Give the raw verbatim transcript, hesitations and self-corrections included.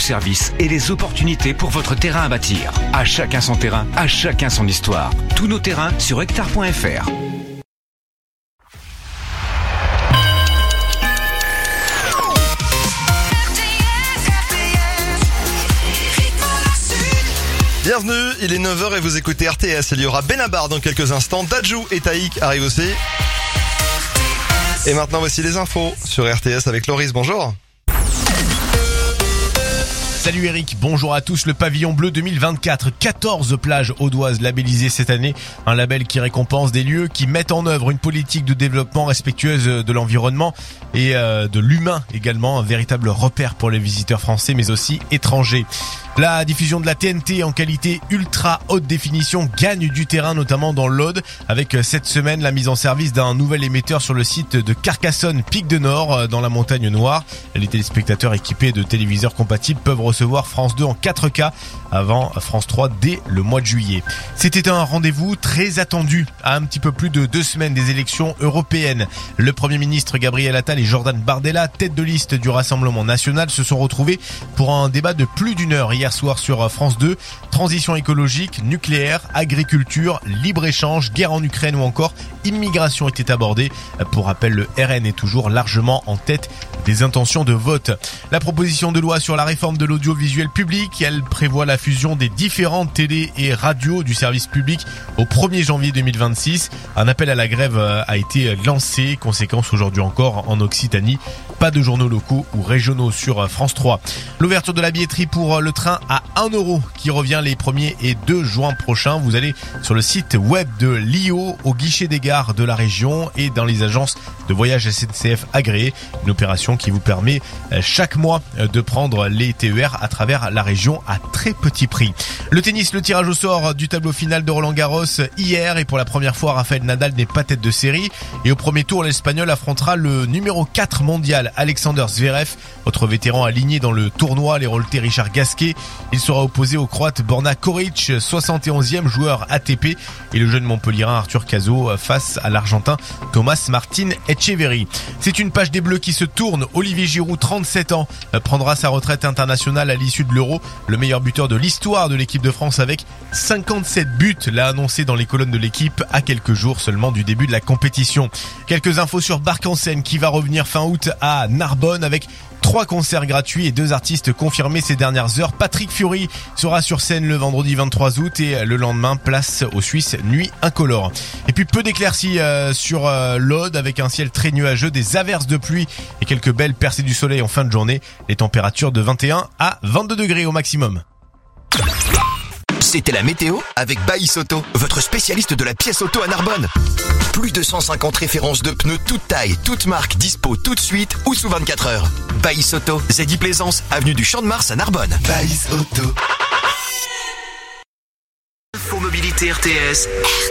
services et les opportunités pour votre terrain à bâtir. À chacun son terrain, à chacun son histoire. Tous nos terrains sur hectare point f r. Bienvenue, il est neuf heures et vous écoutez R T S. Il y aura Benabar dans quelques instants. Dadju et Taïk arrivent aussi. Et maintenant voici les infos sur R T S avec Loris. Bonjour. Salut Eric, bonjour à tous. Le pavillon bleu deux mille vingt-quatre, quatorze plages audoises labellisées cette année. Un label qui récompense des lieux qui mettent en œuvre une politique de développement respectueuse de l'environnement et de l'humain également. Un véritable repère pour les visiteurs français mais aussi étrangers. La diffusion de la T N T en qualité ultra haute définition gagne du terrain, notamment dans l'Aude, avec cette semaine la mise en service d'un nouvel émetteur sur le site de Carcassonne, Pic de Nord, dans la montagne noire. Les téléspectateurs équipés de téléviseurs compatibles peuvent recevoir France deux en quatre K avant France trois dès le mois de juillet. C'était un rendez-vous très attendu à un petit peu plus de deux semaines des élections européennes. Le Premier ministre Gabriel Attal et Jordan Bardella, tête de liste du Rassemblement national, se sont retrouvés pour un débat de plus d'une heure hier soir sur France deux. Transition écologique, nucléaire, agriculture, libre-échange, guerre en Ukraine ou encore immigration étaient abordés. Pour rappel, le R N est toujours largement en tête des intentions de vote. La proposition de loi sur la réforme de l'audiovisuel public, elle prévoit la fusion des différentes télés et radios du service public au premier janvier deux mille vingt-six. Un appel à la grève a été lancé. Conséquence aujourd'hui encore en Occitanie. Pas de journaux locaux ou régionaux sur France trois. L'ouverture de la billetterie pour le train à un euro qui revient les premier et deux juin prochains. Vous allez sur le site web de l'I O, au guichet des gares de la région et dans les agences de voyage S N C F agréées. Une opération qui vous permet chaque mois de prendre les T E R à travers la région à très petit prix. Le tennis, le tirage au sort du tableau final de Roland-Garros hier et pour la première fois, Rafael Nadal n'est pas tête de série et au premier tour, l'Espagnol affrontera le numéro quatre mondial Alexander Zverev, autre vétéran aligné dans le tournoi, l'Héraultais Richard Gasquet. Il sera opposé au Croate Borna Koric, soixante et onzième joueur A T P, et le jeune Montpellierin Arthur Cazot face à l'Argentin Thomas Martin Etcheverry. C'est une page des Bleus qui se tourne. Olivier Giroud, trente-sept ans, prendra sa retraite internationale à l'issue de l'Euro. Le meilleur buteur de l'histoire de l'équipe de France avec cinquante-sept buts, l'a annoncé dans les colonnes de l'équipe à quelques jours seulement du début de la compétition. Quelques infos sur Bark-en-Seine qui va revenir fin août à Narbonne avec trois concerts gratuits et deux artistes confirmés ces dernières heures. Patrick Fiori sera sur scène le vendredi vingt-trois août et le lendemain, place aux Suisses, nuit incolore. Et puis peu d'éclaircies euh, sur euh, l'Aude avec un ciel très nuageux, des averses de pluie et quelques belles percées du soleil en fin de journée. Les températures de vingt et un à vingt-deux degrés au maximum. C'était la météo avec Baïs Auto, votre spécialiste de la pièce auto à Narbonne. Plus de cent cinquante références de pneus toutes tailles, toutes marques, dispo tout de suite ou sous vingt-quatre heures. Baïs Auto, Zeddy Plaisance, avenue du Champ de Mars à Narbonne. Baïs Auto. Info Mobilité R T S.